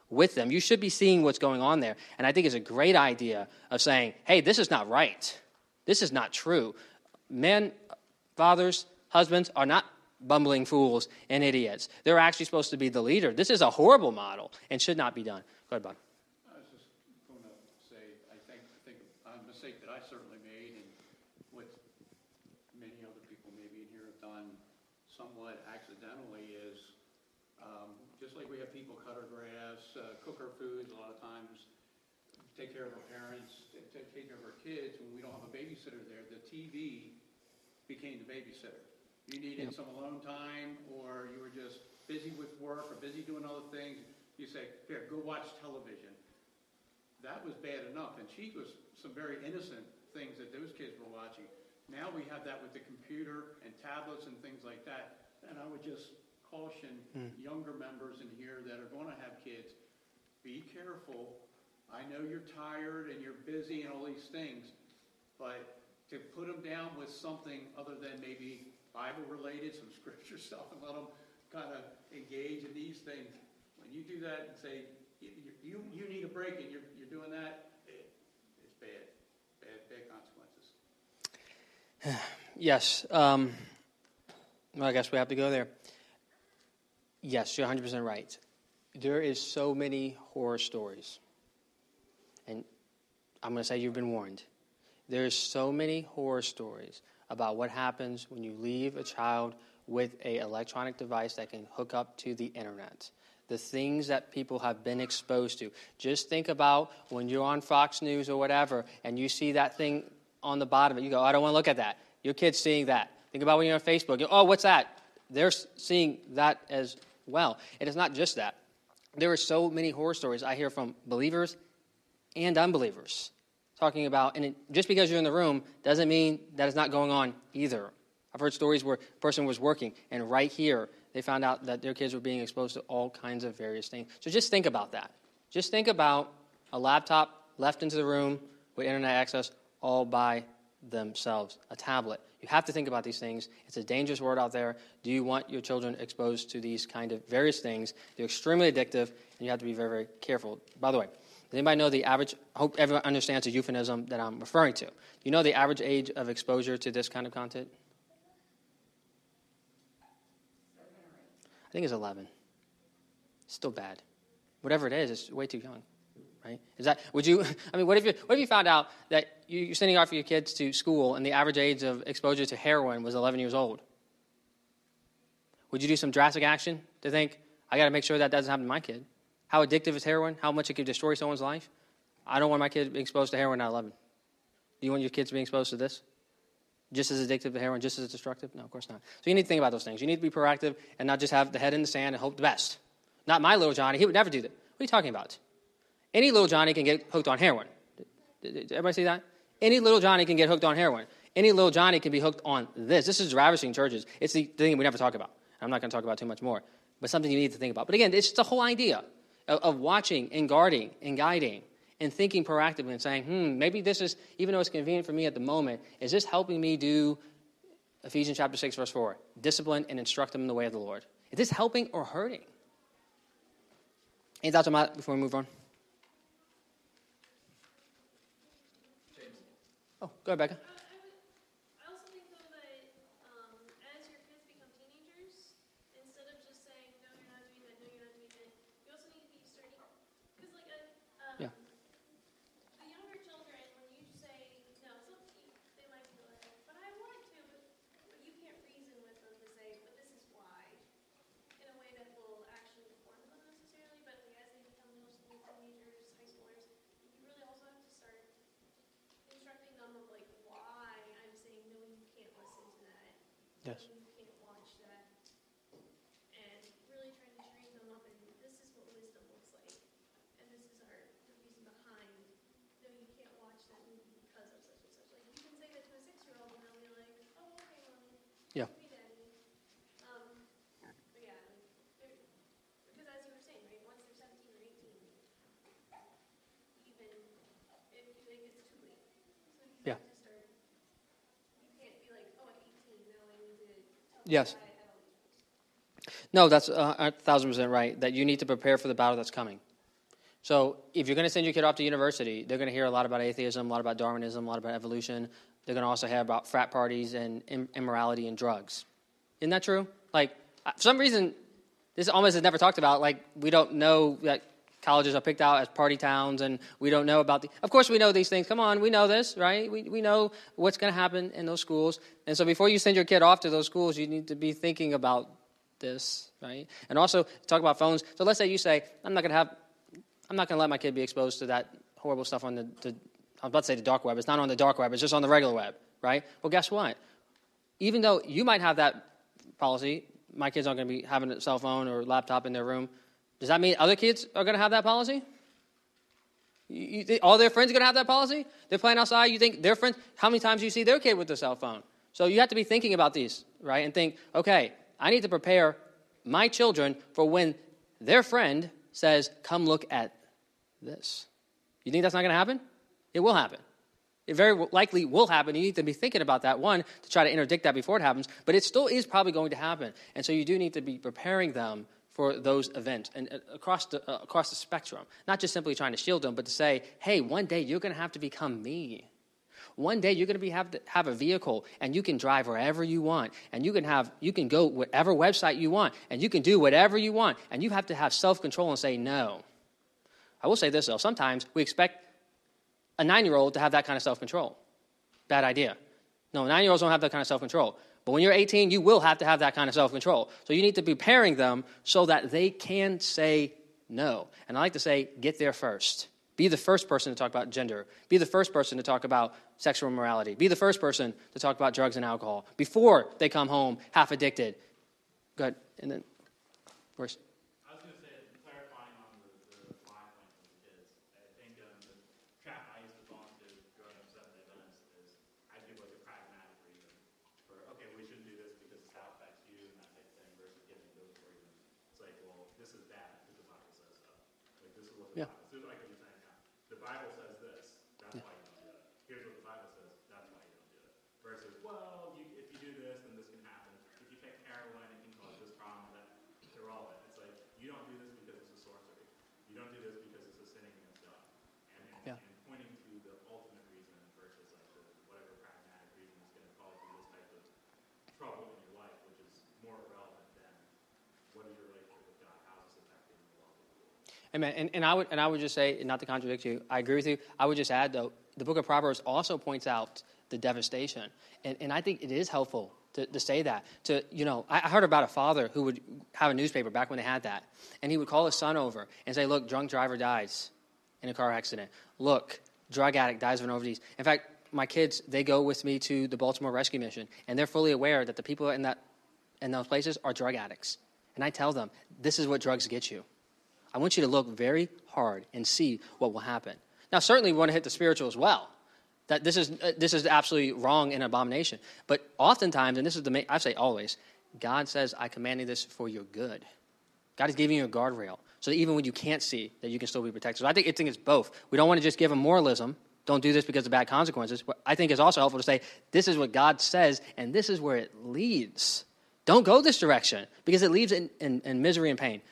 with them. You should be seeing what's going on there. And I think it's a great idea of saying, hey, this is not right. This is not true. Men, fathers, husbands are not bumbling fools and idiots. They're actually supposed to be the leader. This is a horrible model and should not be done. Go ahead, Bob. I was just going to say, I think a mistake that I certainly made, and what many other people maybe in here have done somewhat accidentally, is just like we have people cut our grass, cook our foods a lot of times, take care of our parents, take care of our kids. When we don't have a babysitter there, the TV became the babysitter. You needed some alone time, or you were just busy with work or busy doing other things. You say, here, go watch television. That was bad enough. And she was some very innocent things that those kids were watching. Now we have that with the computer and tablets and things like that. And I would just caution younger members in here that are going to have kids, be careful. I know you're tired and you're busy and all these things, but to put them down with something other than maybe Bible-related, some scripture stuff, and let them kind of engage in these things. When you do that and say, you need a break and you're doing that, it's bad consequences. Yes. Well, I guess we have to go there. Yes, you're 100% right. There is so many horror stories. And I'm going to say you've been warned. There's so many horror stories about what happens when you leave a child with an electronic device that can hook up to the internet. The things that people have been exposed to. Just think about when you're on Fox News or whatever, and you see that thing on the bottom of it. You go, I don't want to look at that. Your kid's seeing that. Think about when you're on Facebook. You go, oh, what's that? They're seeing that as well. And it's not just that. There are so many horror stories I hear from believers and unbelievers talking about, and just because you're in the room doesn't mean that it's not going on either. I've heard stories where a person was working, and right here, they found out that their kids were being exposed to all kinds of various things. So just think about that. Just think about a laptop left into the room with internet access all by themselves, a tablet. You have to think about these things. It's a dangerous world out there. Do you want your children exposed to these kind of various things? They're extremely addictive, and you have to be very, very careful. By the way, does anybody know the average, I hope everyone understands the euphemism that I'm referring to. You know the average age of exposure to this kind of content? I think it's 11. Still bad. Whatever it is, it's way too young, right? Is that, would you, I mean, what if you found out that you're sending off your kids to school and the average age of exposure to heroin was 11 years old? Would you do some drastic action to think, I got to make sure that doesn't happen to my kid? How addictive is heroin? How much it could destroy someone's life? I don't want my kid being exposed to heroin at 11. Do you want your kids being exposed to this? Just as addictive to heroin, just as destructive? No, of course not. So you need to think about those things. You need to be proactive and not just have the head in the sand and hope the best. Not my little Johnny. He would never do that. What are you talking about? Any little Johnny can get hooked on heroin. Did everybody see that? Any little Johnny can get hooked on heroin. Any little Johnny can be hooked on this. This is ravishing churches. It's the thing we never talk about. I'm not going to talk about too much more. But something you need to think about. But again, it's the whole idea of watching and guarding and guiding and thinking proactively and saying, maybe this is, even though it's convenient for me at the moment, is this helping me do Ephesians chapter 6, verse 4? Discipline and instruct them in the way of the Lord. Is this helping or hurting? Any thoughts on that before we move on? James. Oh, go ahead, Becca. I also think, though, that as your kids become teenagers, instead of just saying, no, you're not doing that, no, you're not doing that, you also need to be starting, because, like, Yeah. the younger children, when you say, no, it's up to you, they might be like, but I want to, but you can't reason with them to say, but this is why, in a way that will actually inform them necessarily, but like, as they become middle school, teenagers, high schoolers, you really also have to start instructing them of like why I'm saying no, you can't listen to that. Yes. No, you can't watch that. And really trying to train them up, and this is what wisdom looks like. And this is the reason behind, no, you can't watch that movie because of such and such. Like, you can say that to a 6-year-old and they'll be like, oh, okay, mommy. Yeah. Okay, daddy. But yeah, like, because as you were saying, right, once they're 17 or 18, even if you think it's too late. So you Yeah. have to start, you can't be like, oh, at 18, now I need to tell them Yes. why I have all these books. No, that's 1,000% right, that you need to prepare for the battle that's coming. So if you're going to send your kid off to university, they're going to hear a lot about atheism, a lot about Darwinism, a lot about evolution. They're going to also hear about frat parties and immorality and drugs. Isn't that true? Like, for some reason, this almost is never talked about. Like, we don't know that colleges are picked out as party towns, and we don't know about of course, we know these things. Come on, we know this, right? We know what's going to happen in those schools. And so before you send your kid off to those schools, you need to be thinking about this, right? And also, talk about phones. So let's say you say, I'm not going to let my kid be exposed to that horrible stuff on I'm about to say the dark web. It's not on the dark web. It's just on the regular web, right? Well, guess what? Even though you might have that policy, my kids aren't going to be having a cell phone or laptop in their room. Does that mean other kids are going to have that policy? You think all their friends are going to have that policy? They're playing outside. You think their friends, how many times do you see their kid with the cell phone? So you have to be thinking about these, right? And think, okay, I need to prepare my children for when their friend says, come look at this. You think that's not going to happen? It will happen. It very likely will happen. You need to be thinking about that, one, to try to interdict that before it happens, but it still is probably going to happen. And so you do need to be preparing them for those events and across the spectrum, not just simply trying to shield them, but to say, hey, one day you're going to have to become me. One day you're going to have a vehicle, and you can drive wherever you want, and you can go whatever website you want, and you can do whatever you want, and you have to have self-control and say no. I will say this, though. Sometimes we expect a 9-year-old to have that kind of self-control. Bad idea. No, 9-year-olds don't have that kind of self-control. But when you're 18, you will have to have that kind of self-control. So you need to be preparing them so that they can say no. And I like to say, get there first. Be the first person to talk about gender. Be the first person to talk about sexual immorality. Be the first person to talk about drugs and alcohol before they come home half addicted. Go ahead. And then, where's... I was going to say, clarifying on the line point for the kids, I think the trap I used to fall into growing up Seventh-day Adventist is I give like a pragmatic reason for, okay, we shouldn't do this because that affects you and that type of thing, versus giving those reasons. It's like, well, this is bad because the Bible says so. Like, this is what the Bible says. Like what you're saying now. The Bible says this, that's why you don't do it. Here's what the Bible says, that's why you don't do it. Versus, well, if you do this, then this can happen. If you take heroin, it can cause this problem, that irrelevant. It's like, you don't do this because it's a sorcery. You don't do this because it's a sinning against God. And pointing to the ultimate reason versus like whatever pragmatic reason is going to cause you this type of trouble in your life, which is more relevant than what is your relationship with God, how is this affecting the world. Amen. And I would just say, not to contradict you, I agree with you. I would just add, though, the book of Proverbs also points out the devastation. And I think it is helpful to say that. I heard about a father who would have a newspaper back when they had that. And he would call his son over and say, look, drunk driver dies in a car accident. Look, drug addict dies of an overdose. In fact, my kids, they go with me to the Baltimore Rescue Mission. And they're fully aware that the people in those places are drug addicts. And I tell them, this is what drugs get you. I want you to look very hard and see what will happen. Now, certainly we want to hit the spiritual as well. That this is absolutely wrong and abomination. But oftentimes, and this is I say always, God says, I commanded this for your good. God is giving you a guardrail. So that even when you can't see, that you can still be protected. So I think it's both. We don't want to just give them moralism. Don't do this because of bad consequences. But I think it's also helpful to say, this is what God says, and this is where it leads. Don't go this direction, because it leads in misery and pain.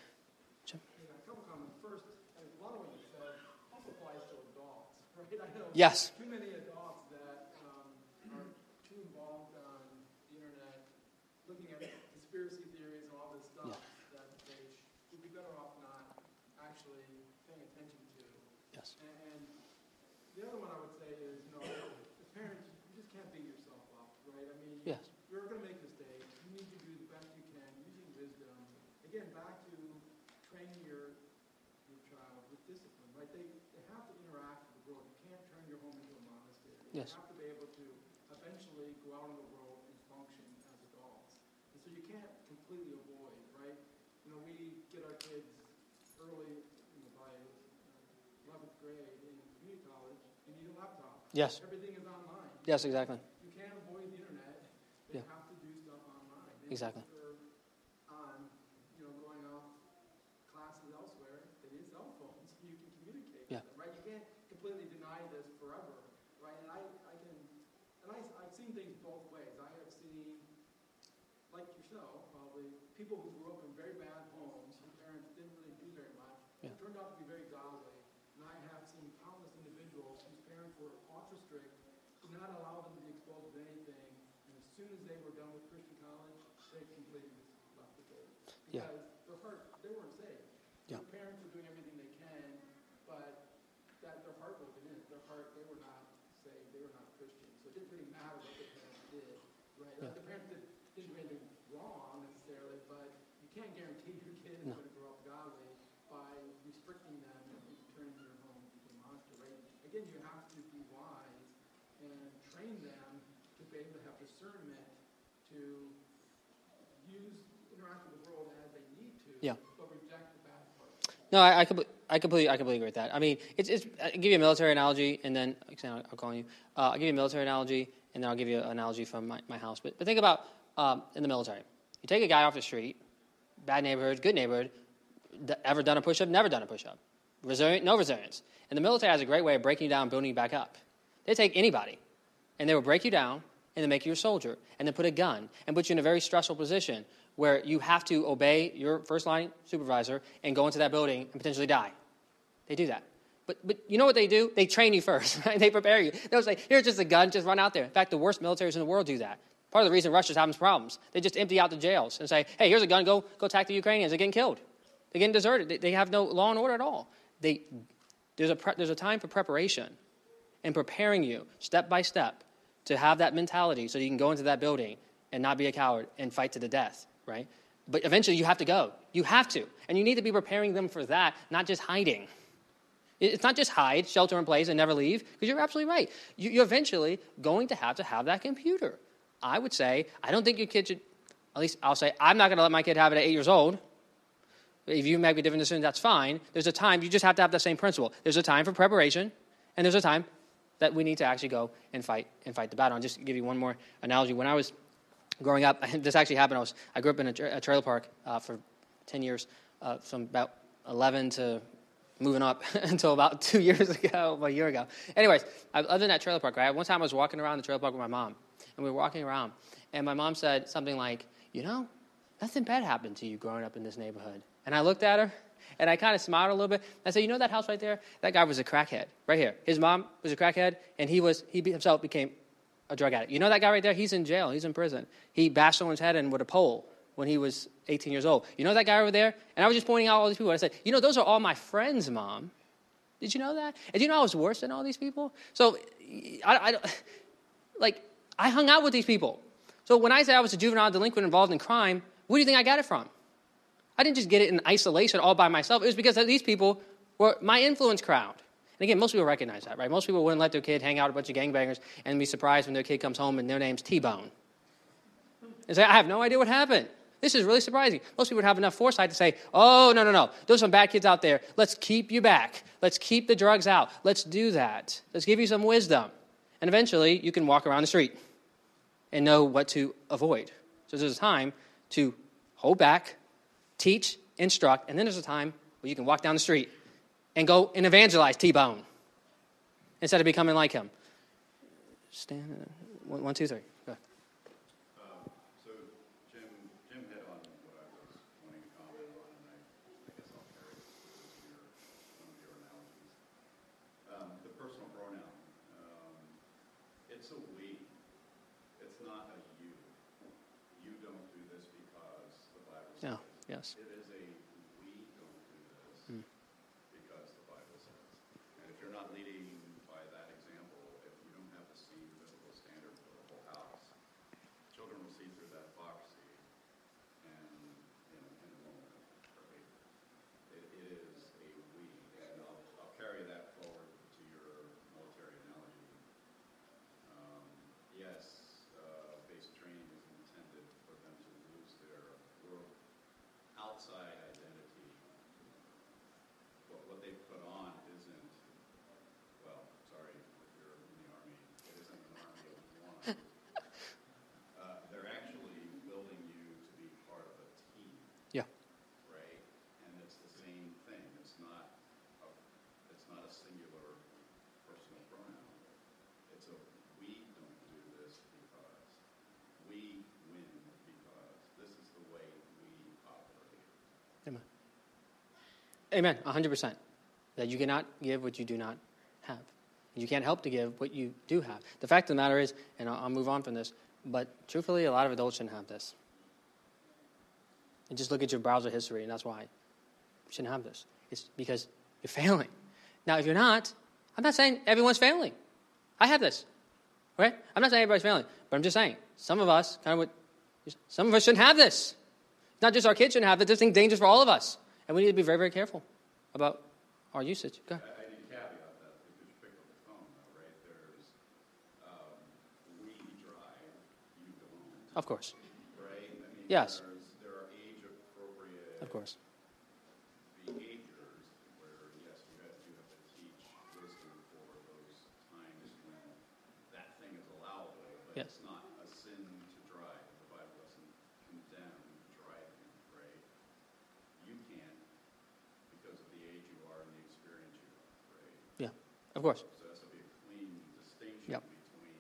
A couple comments. First, a lot of what you said also applies to adults, right? I know Yes. too many adults that are too involved on the internet, looking at conspiracy theories and all this stuff that they would be better off not actually paying attention to. Yes. And the other one I would say is, as parents, you just can't beat yourself up, right? I mean, Yes. you're going to make mistakes. You need to do the best you can using wisdom. Again, back to training your child with discipline, right? They have to interact with the world. You can't turn your home into a monastery. Yes. You have to be able to eventually go out in the world and function as adults. And so you can't completely avoid, right? We get our kids early, by 11th grade in community college, you need a laptop. Yes. Everything is online. Yes, exactly. You can't avoid the internet. They Yeah. have to do stuff online. Exactly. On, going off classes elsewhere, they need cell phones so you can communicate Yeah. with them, right? You can't completely deny this forever, right? And I've seen things both ways. I have seen, like yourself, probably, people who grew up in very bad homes, whose parents didn't really do very much, Yeah. who turned out to be very godly, parents were ultra strict, did not allow them to be exposed to anything, and as soon as they were done with Christian college, they completely left the faith. Yeah. Because their heart, they weren't saved. Yeah. Their parents were doing everything they can, but that their heart wasn't in it. Their heart, they were not saved. They were not Christian. So it didn't really matter what their parents did, right? Yeah. The parents didn't do anything wrong necessarily, but you can't guarantee your kid is No. going to grow up godly by restricting them and turning your home into a monster, right? Again, you have to be wise and train them to be able to have discernment to interact with the world as they need to, Yeah. but reject the bad part. No, I completely agree with that. I mean, it's I'll give you a military analogy, and then I'll call you. I'll give you a military analogy, and then I'll give you an analogy from my house. But think about in the military. You take a guy off the street, bad neighborhood, good neighborhood, ever done a push-up, never done a push-up. Resilient, no resilience. And the military has a great way of breaking you down and building you back up. They take anybody, and they will break you down, and then make you a soldier, and then put a gun, and put you in a very stressful position where you have to obey your first-line supervisor and go into that building and potentially die. They do that. But you know what they do? They train you first, right? They prepare you. They don't say, here's just a gun, just run out there. In fact, the worst militaries in the world do that. Part of the reason Russia's having problems, they just empty out the jails and say, hey, here's a gun, go attack the Ukrainians. They're getting killed. They're getting deserted. They have no law and order at all. There's a time for preparation and preparing you step by step to have that mentality so you can go into that building and not be a coward and fight to the death, right? But eventually you have to go. You have to. And you need to be preparing them for that, not just hiding. It's not just hide, shelter in place, and never leave, because you're absolutely right. You're eventually going to have that computer. I would say, I don't think your kid should, at least I'll say, I'm not going to let my kid have it at 8 years old. If you make a different decision, that's fine. There's a time, you just have to have that same principle. There's a time for preparation, and there's a time that we need to actually go and fight the battle. And just to give you one more analogy, when I was growing up, this actually happened. I grew up in a trailer park for 10 years, from about 11 to moving up until about 2 years ago, a year ago. Anyways, I lived in that trailer park, right? One time I was walking around the trailer park with my mom, and we were walking around, and my mom said something like, nothing bad happened to you growing up in this neighborhood. And I looked at her, and I kind of smiled a little bit. I said, that house right there? That guy was a crackhead, right here. His mom was a crackhead, and he himself became a drug addict. That guy right there? He's in jail. He's in prison. He bashed someone's head in with a pole when he was 18 years old. That guy over there? And I was just pointing out all these people. I said, those are all my friends, Mom. Did you know that? And do you know I was worse than all these people? So, I hung out with these people. So when I say I was a juvenile delinquent involved in crime, where do you think I got it from? I didn't just get it in isolation all by myself. It was because these people were my influence crowd. And again, most people recognize that, right? Most people wouldn't let their kid hang out with a bunch of gangbangers and be surprised when their kid comes home and their name's T-Bone. And say, I have no idea what happened. This is really surprising. Most people would have enough foresight to say, oh, no. There's some bad kids out there. Let's keep you back. Let's keep the drugs out. Let's do that. Let's give you some wisdom. And eventually, you can walk around the street and know what to avoid. So there's a time to hold back, teach, instruct, and then there's a time where you can walk down the street and go and evangelize T-Bone instead of becoming like him. Stand. 1, 2, 3. Go ahead. So Jim hit on what I was wanting to comment on, and I guess I'll carry it to one of your analogies. The personal pronoun. It's a we. It's not a you. You don't do this because the Bible says. No. Yes. It is a we don't do this because the Bible says. And if you're not leading by that example, if you don't have the same biblical standard for the whole house, children will see through that hypocrisy and in a moment, right? It is a we, and I'll carry that forward to your military analogy. Yes, basic training is intended for them to lose their world outside identity. What they put on isn't, well, sorry if you're in the Army, it isn't an army of one. They're actually building you to be part of a team. Yeah. Right? And it's the same thing. It's not a singular personal pronoun. It's a we don't do this because. We win because this is the way we operate. Amen. 100%. That you cannot give what you do not have. You can't help to give what you do have. The fact of the matter is, and I'll move on from this, but truthfully, a lot of adults shouldn't have this. And just look at your browser history, and that's why you shouldn't have this. It's because you're failing. Now, if you're not, I'm not saying everyone's failing. I have this, right? I'm not saying everybody's failing, but I'm just saying some of us shouldn't have this. Not just our kids shouldn't have this. This thing's dangerous for all of us, and we need to be very, very careful about our usage. Go ahead. I need to caveat that because you picked up the phone, though, right? There's we drive, you don't. Of course. Right? I mean, Yes. there are age-appropriate Of course. behaviors where, yes, you have to teach wisdom for those times when that thing is allowable, but Yes. it's not a sin to drive. The Bible doesn't condemn driving, right? You can't because of the age you are and the experience you have, right? Yeah. Of course. So that's to be a clean distinction Yep. between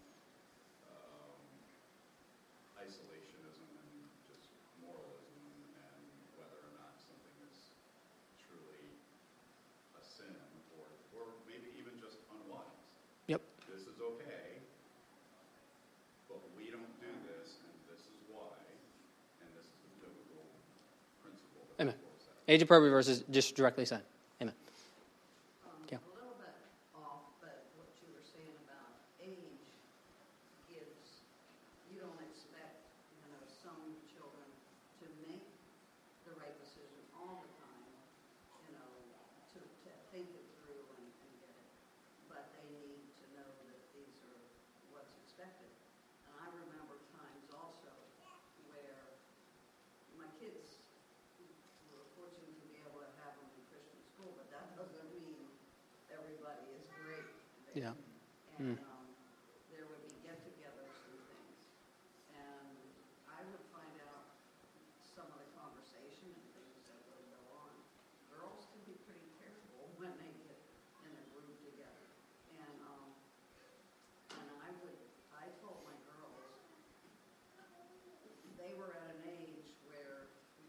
isolationism and just moralism and whether or not something is truly a sin or maybe even just unwise. Yep. This is okay, but we don't do this, and this is why, and this is the biblical principle that Amen. supports that. Age appropriate versus just directly said. Amen. Yeah. A little bit off, but what you were saying about age gives, you don't expect, some children to make the right decision all the time, to think it through and get it. But they need to know that these are what's expected. And I remember times also where my kids were fortunate to be able to have them in Christian school, but that doesn't mean everybody is great there. Yeah. And there would be get-togethers and things. And I would find out some of the conversation and things that would go on. Girls can be pretty careful when they get in a group together. And I told my girls, they were at an age where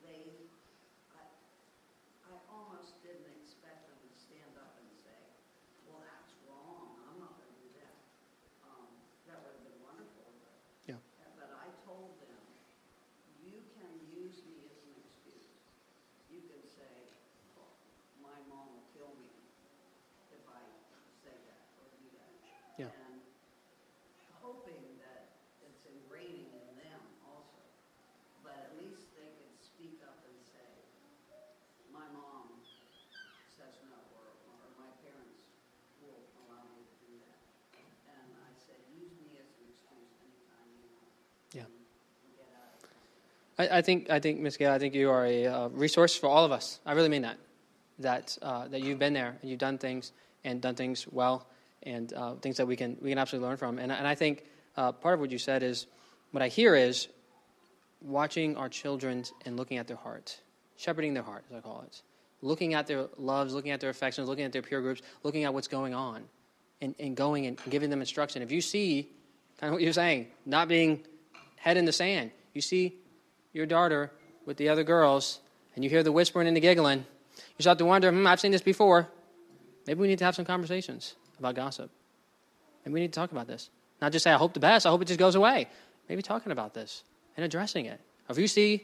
I almost didn't expect them to stand up and say, well, that's wrong, I'm not going to do that. That would have been wonderful. Yeah. But I told them, you can use me as an excuse. You can say, well, my mom will kill me if I say that or do that. Yeah. And hoping that it's ingraining in them also. But at least they could speak up and say, my mom says no, or my parents will allow me to do that. And I said, use me as an excuse anytime you want. Yeah. And get out of it. I think, Ms. Gale, I think you are a resource for all of us. I really mean that. That you've been there and you've done things well, and things that we can absolutely learn from. And I think part of what you said is, what I hear is watching our children and looking at their heart, shepherding their heart, as I call it, looking at their loves, looking at their affections, looking at their peer groups, looking at what's going on, and going and giving them instruction. If you see kind of what you're saying, not being head in the sand, you see your daughter with the other girls, and you hear the whispering and the giggling, you start to wonder, I've seen this before. Maybe we need to have some conversations about gossip. Maybe we need to talk about this. Not just say, I hope the best, I hope it just goes away. Maybe talking about this and addressing it. Or if you see,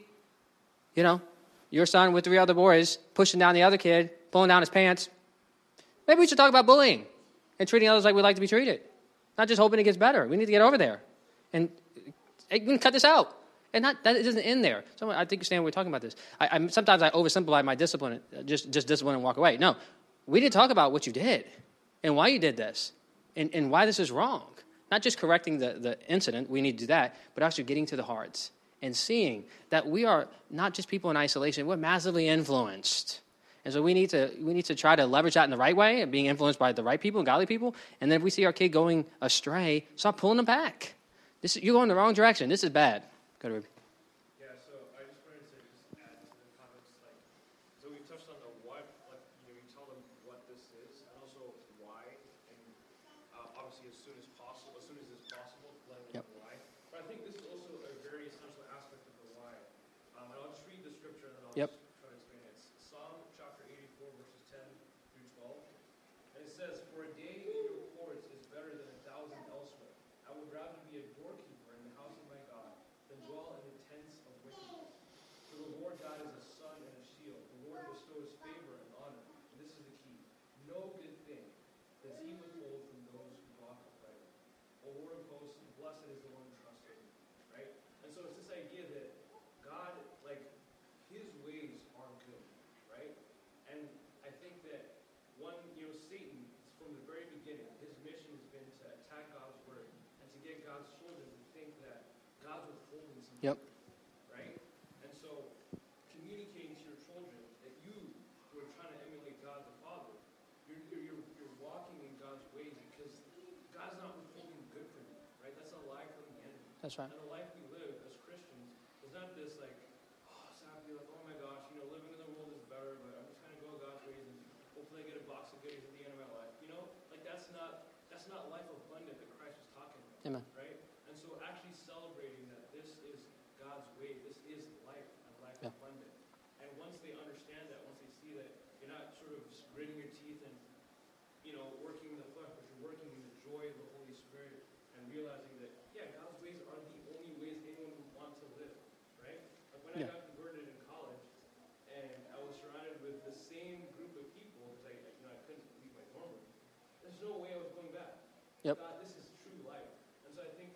your son with 3 other boys pushing down the other kid, pulling down his pants, maybe we should talk about bullying and treating others like we like to be treated. Not just hoping it gets better. We need to get over there. And we can cut this out. And that it doesn't end there. So I think you understand we're talking about this. Sometimes I oversimplify my discipline, just discipline and walk away. No, we did talk about what you did and why you did this and why this is wrong. Not just correcting the incident, we need to do that, but actually getting to the hearts and seeing that we are not just people in isolation, we're massively influenced. And so we need to try to leverage that in the right way and being influenced by the right people and godly people. And then if we see our kid going astray, stop pulling them back. You're going the wrong direction. This is bad. Go to Ruby. Yeah, so I just wanted to just add to the comments, so we touched on the what, you tell them what this is, and also why, and obviously as soon as it's possible, letting them know why. But I think this is also a very essential aspect of the why. And I'll just read the scripture and then I'll just try to explain it. It's Psalm chapter 84, verses 10 through 12. And it says, for a day in your get God's children to think that God's withholding something. Yep. Right? And so, communicating to your children that you who are trying to emulate God the Father, you're walking in God's ways because God's not withholding good from you. Right? That's a lie from the enemy. That's right. And the life we live as Christians is not this like, sappy, like, oh my gosh, living in the world is better, but I'm just going to go God's ways and hopefully I get a box of goodies at the end of my life. Like that's not life abundant that Christ was talking about. Amen. Right? And so actually celebrating that this is God's way, this is life and life abundant. And once they understand that, once they see that you're not sort of just gritting your teeth and, working in the flesh, but you're working in the joy of the Holy Spirit and realizing that, God's ways are the only ways anyone would want to live. Right? Like when I got converted in college and I was surrounded with the same group of people because I couldn't leave my dorm room, there's no way I was going back. Yep. God, this is true life. And so I think,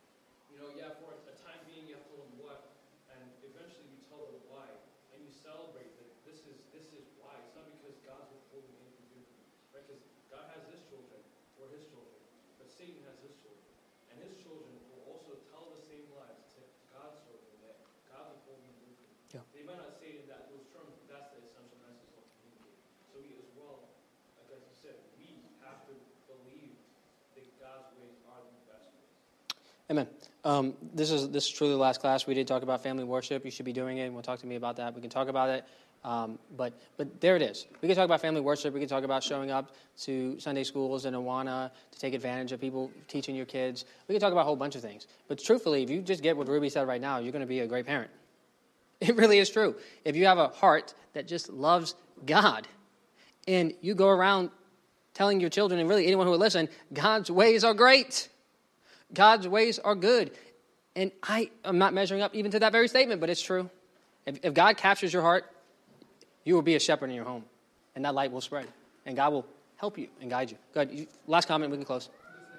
for a time being, you have to tell them what, and eventually you tell them why, and you celebrate that this is why. It's not because God's withholding anything good from you, right? Because God has His children, or His children, but Satan has his children, and his children will also tell the same lies to God's children that God's withholding good from you. Yeah. They might not say it in those terms, but that's the essential message they'll communicate. So we as well, like as you said, we have to believe that God's ways are the best ways. Amen. This is truly the last class. We did talk about family worship. You should be doing it, and we'll talk to me about that. We can talk about it. But there it is. We can talk about family worship. We can talk about showing up to Sunday schools in Awana to take advantage of people teaching your kids. We can talk about a whole bunch of things. But truthfully, if you just get what Ruby said right now, you're going to be a great parent. It really is true. If you have a heart that just loves God, and you go around telling your children, and really anyone who will listen, God's ways are great. God's ways are good. And I am not measuring up even to that very statement, but it's true. If God captures your heart, you will be a shepherd in your home, and that light will spread, and God will help you and guide you. Go ahead. Last comment, we can close.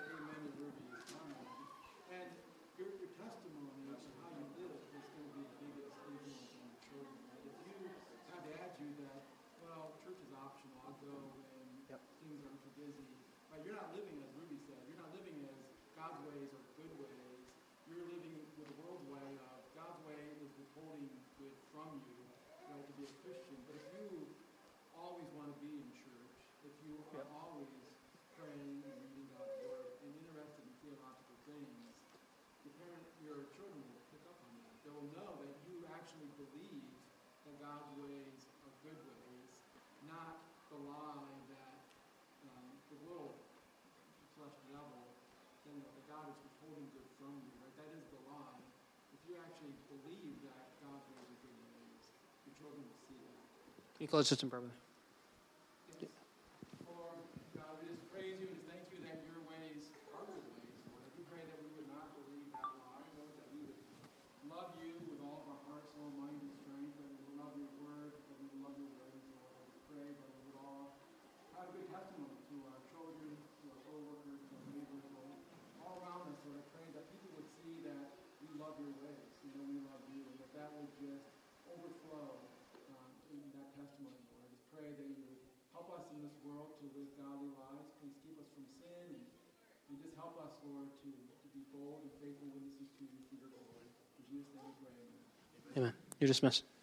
And your testimony of how you live is going to be the biggest influence on your children. Right? If you have attitude that, church is optional, I'll go when things aren't too busy. Right? You're not living as Ruby said. You're not living as God's ways are good ways. You're living with the world's way of God's way is withholding good from you, right, to be a Christian. But if you always want to be in church, if you are always praying and reading God's word and interested in theological things, your children will pick up on that. They will know that you actually believe that God's ways are good ways, not the lie that the world, flesh devil, saying that God is withholding good from you. Right? That is the lie. If you actually believe that God's ways are good ways, your children will see that. Can you close this in prayer? Yes. Lord, God, we just praise you and thank you that your ways are good ways, Lord. We pray that we would not believe that lie, Lord, that we would love you with all of our heart, soul, mind, and strength, that we would love your word, that we would love your ways, Lord. We pray that we would all have a good testimony to our children, to our co-workers, to our neighbors, Lord. All around us, Lord, I pray that people would see that we love your ways, we love you, and that would just overflow in that testimony, Lord. I just pray that you would help us in this world to live godly lives. Please keep us from sin, and just help us, Lord, to be bold and faithful witnesses to you for your glory. In Jesus' name we pray, amen. Amen. You're dismissed.